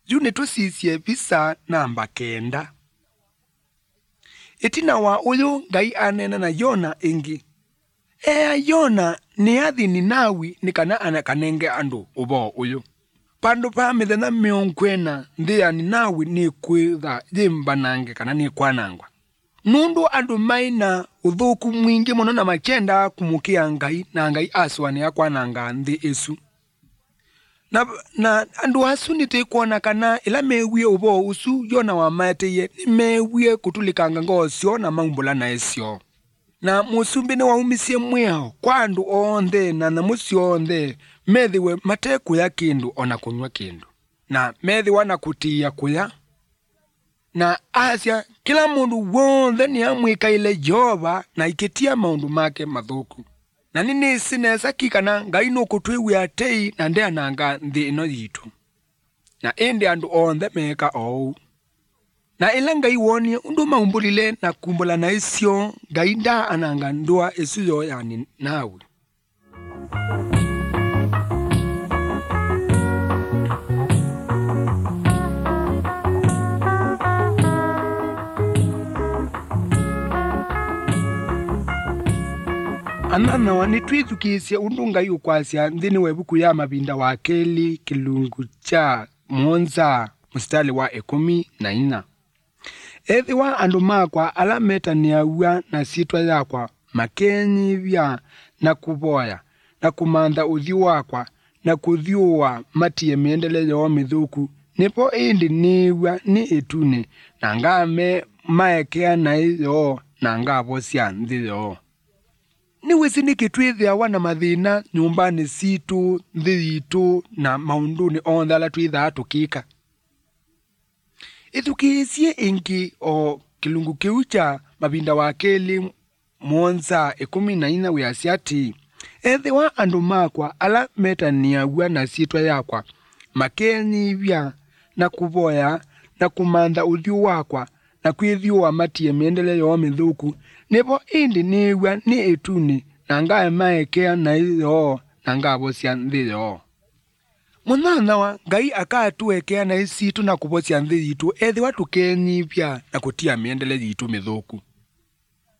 june tusisie visa namba 9. Itina wa uyu Ngai anena na Yona ingi. Yona ni athi Ninawi ni kana anakanenge andu ubo uyu. Pandu pa mithenya 40 nthi ya Ninawi ni kwitha yimbanange kana ni kwanangwa. Nundu andu maina uthuku mwingi muno na makenda kumukia Ngai na Ngai aswani akwananga nthi isu. Na andu asu nitikuona kana ila mewie ubo usu Yona wa mateye ni mewie kutulikanga ngosio na maumbula na esio. Na musumbi ni waumisie mweo kwa andu onthe na musio onthe methiwe mateku ya kindu ona kunywa kindu. Na methiwa na kutia kuya. Na asya kila mundu wonthe ni amwikaile Jehova na ikitia maundu make mathuku. Na nini sinesa kikana Ngai nukutwiwe atei na ndeananga nthi ino yitu. Na indi andu onthe meka ou. Na ila Ngai wonie undu maumbulile na kumbula na isio Ngai nda ananga ndua isuyo ya Ninawi. Anana wani twithukisye undu Ngai ukwasya nthini webuku ya Mabinda wa Keli kilungu cha 7 mstari wa 14. Ethiwa andu makwa ala metaniawa na sitwa yakwa makenyivya na kuboya na kumantha uthi wakwa na kuthiua matie miendele yo mithuku nipo indi niwa ni itune na ngame maekea na iyo na ngabosya nthi yo. Ni wisi kitwithia wana mathina nyumbani situ, nthi yitu na maunduni onthe ala twithaa tukika. Ithukiisie ingi o kilungu kiu cha Mabinda wa Keli 7:14 wiasya ati ethiwa andu makwa ala metaniawa na sitwa yakwa makenyivya na kuboya na kumantha uthi wakwa na kwithiua matie miendele yo mithuku nipo indi niwa ni ituni na ngae maekea na iyo na ngabosya nthi yo. Munana wa Ngai akatuekea na isitu na kubosya nthi yitu ethiwa tukenyivya na kutia miendele yitu mithuku.